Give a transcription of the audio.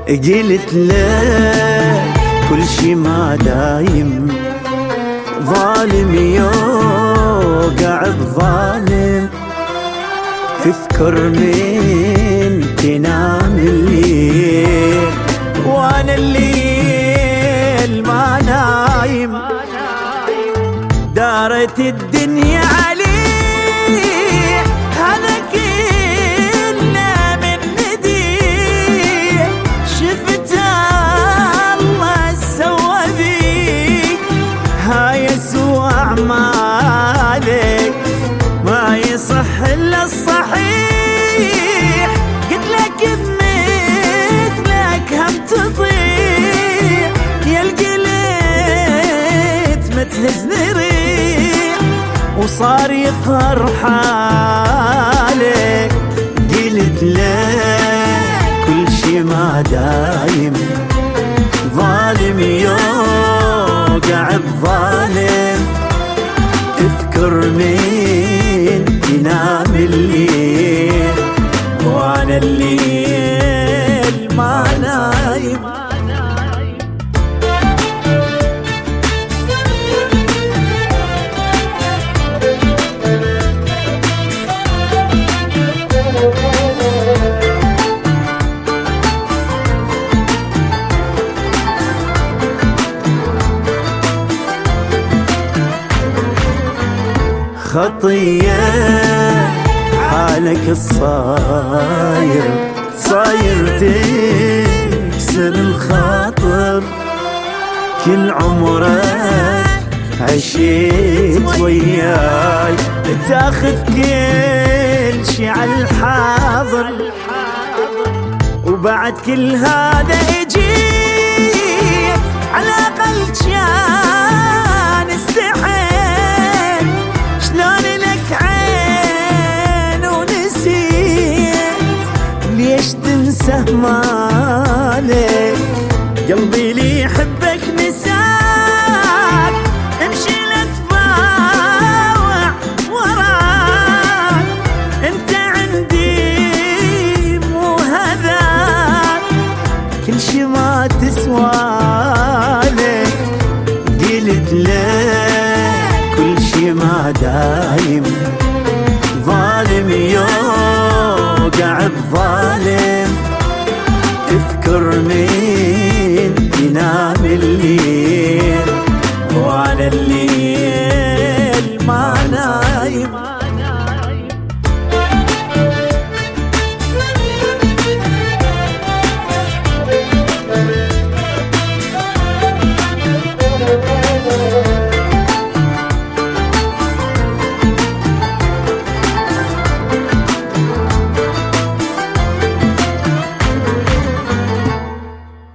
قلت له كل شي ما دايم، ظالم يوقع بظالم، تذكر من تنام الليل وانا الليل ما نايم. دارت الدنيا عليه هذا كله من نديه، شفت الله سوى بيك هاي سوى اعمالك، ما يصح الا الصحيح، قلت لك بمثلك هم تضيع، يا القلت ما تهزني ريح وصار يقهر حالك. قلت له كل شي ما دايم، ظالم يوقع بظالم، تذكر من ينام الليل وانا الليل ما نايم. خطية حالك الصاير، صاير تكسر الخاطر، كل عمرك عشيت وياي، تاخذ كل شي عالحاضر، وبعد كل هذا اجيت على الاقل كان استحيت، شلون لك عين ونسيت، ليش تنسى مالك، قلبي لي يحبك نساك، امشي لا تباوع وراك، انت عندي مو هذاك، كل شي ما تسوالك. قلت له كل شي ما دايم، ظالم يوقع بظالم، تذكر من ينام الليل وانا الليل